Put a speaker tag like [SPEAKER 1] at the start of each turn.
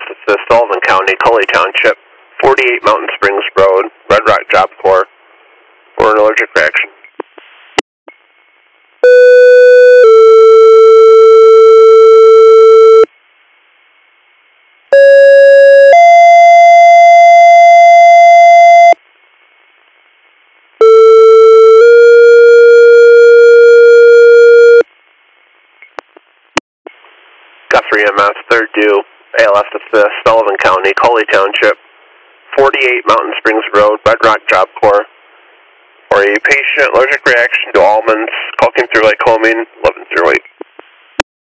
[SPEAKER 1] Assist, Sullivan County, Cully Township, 48 Mountain Springs Road, Red Rock Job Corps, for an allergic reaction. Guthrie MS, 3rd due, ALS Assist, Sullivan County, Cully Township, 48 Mountain Springs Road, Red Rock Job Corps, for a patient allergic reaction to almonds, call came through lycomine,